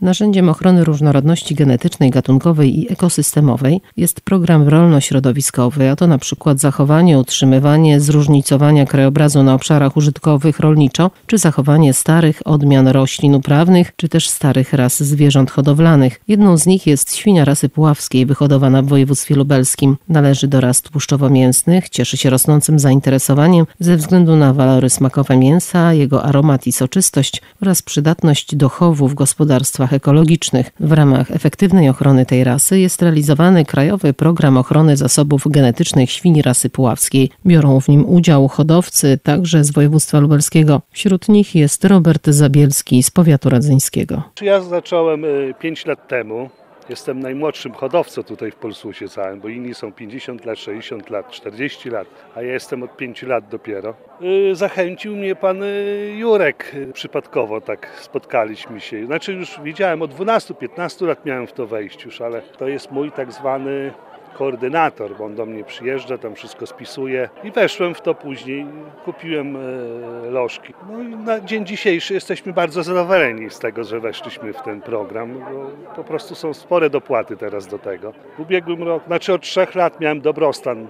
Narzędziem ochrony różnorodności genetycznej, gatunkowej i ekosystemowej jest program rolno-środowiskowy, a to na przykład zachowanie, utrzymywanie, zróżnicowania krajobrazu na obszarach użytkowych rolniczo, czy zachowanie starych odmian roślin uprawnych, czy też starych ras zwierząt hodowlanych. Jedną z nich jest świnia rasy puławskiej, wyhodowana w województwie lubelskim. Należy do ras tłuszczowo-mięsnych, cieszy się rosnącym zainteresowaniem ze względu na walory smakowe mięsa, jego aromat i soczystość oraz przydatność do chowu w gospodarstwach ekologicznych. W ramach efektywnej ochrony tej rasy jest realizowany Krajowy Program Ochrony Zasobów Genetycznych Świni rasy puławskiej. Biorą w nim udział hodowcy także z województwa lubelskiego. Wśród nich jest Robert Zabielski z powiatu radzyńskiego. Ja zacząłem 5 lat temu. Jestem najmłodszym hodowcą tutaj w Polsusie całym, bo inni są 50 lat, 60 lat, 40 lat, a ja jestem od 5 lat dopiero. Zachęcił mnie pan Jurek, przypadkowo tak spotkaliśmy się. Znaczy już wiedziałem, od 12-15 lat miałem w to wejść już, ale to jest mój tak zwany koordynator, bo on do mnie przyjeżdża, tam wszystko spisuje i weszłem w to później, kupiłem lożki. No i na dzień dzisiejszy jesteśmy bardzo zadowoleni z tego, że weszliśmy w ten program, bo po prostu są spore dopłaty teraz do tego. W ubiegłym roku, znaczy od 3 lat miałem dobrostan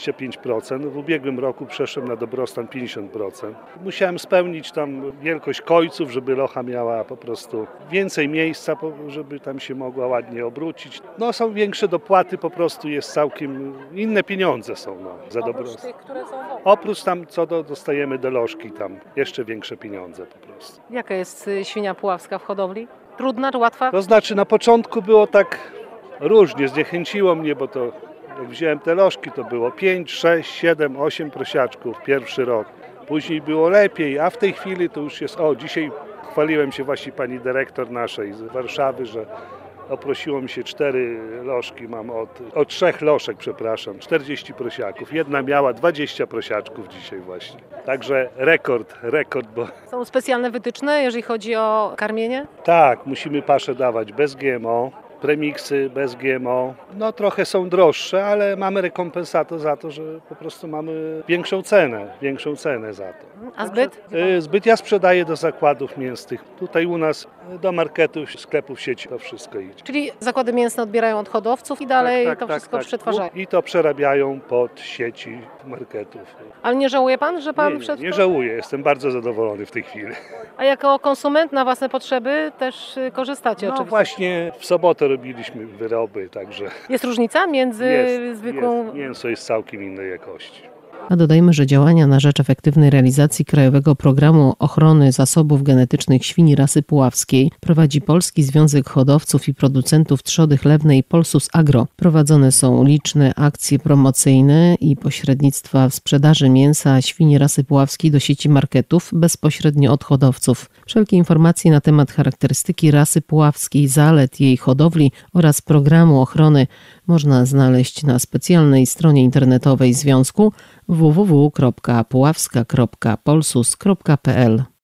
25%, w ubiegłym roku przeszedłem na dobrostan 50%. Musiałem spełnić tam wielkość kojców, żeby locha miała po prostu więcej miejsca, żeby tam się mogła ładnie obrócić. No są większe dopłaty po prostu, jest całkiem inne pieniądze są za dobrostan. Oprócz tam co dostajemy do lożki, tam jeszcze większe pieniądze po prostu. Jaka jest świnia puławska w hodowli? Trudna czy łatwa? To znaczy na początku było tak różnie, zniechęciło mnie, bo to jak wziąłem te lożki, to było 5, 6, 7, 8 prosiaczków pierwszy rok. Później było lepiej, a w tej chwili to już jest, dzisiaj chwaliłem się właśnie pani dyrektor naszej z Warszawy, że oprosiło mi się 4 lożki, mam od 3 lożek, 40 prosiaków. Jedna miała 20 prosiaczków dzisiaj właśnie. Także rekord, bo... Są specjalne wytyczne, jeżeli chodzi o karmienie? Tak, musimy paszę dawać bez GMO, premiksy bez GMO. No trochę są droższe, ale mamy rekompensatę za to, że po prostu mamy większą cenę za to. A zbyt? Zbyt ja sprzedaję do zakładów mięsnych. Tutaj u nas do marketów, sklepów sieci to wszystko idzie. Czyli zakłady mięsne odbierają od hodowców i dalej to wszystko przetwarzają? I to przerabiają pod sieci marketów. Ale nie żałuje pan, że pan wszedł? Nie żałuję, jestem bardzo zadowolony w tej chwili. A jako konsument na własne potrzeby też korzystacie oczywiście? No właśnie w sobotę robiliśmy wyroby, także... Jest różnica między zwykłą... Mięso jest całkiem innej jakości. A dodajmy, że działania na rzecz efektywnej realizacji Krajowego Programu Ochrony Zasobów Genetycznych Świni rasy puławskiej prowadzi Polski Związek Hodowców i Producentów Trzody Chlewnej Polsus Agro. Prowadzone są liczne akcje promocyjne i pośrednictwa w sprzedaży mięsa świni rasy puławskiej do sieci marketów bezpośrednio od hodowców. Wszelkie informacje na temat charakterystyki rasy puławskiej, zalet jej hodowli oraz programu ochrony można znaleźć na specjalnej stronie internetowej Związku www.puławska.polsus.pl.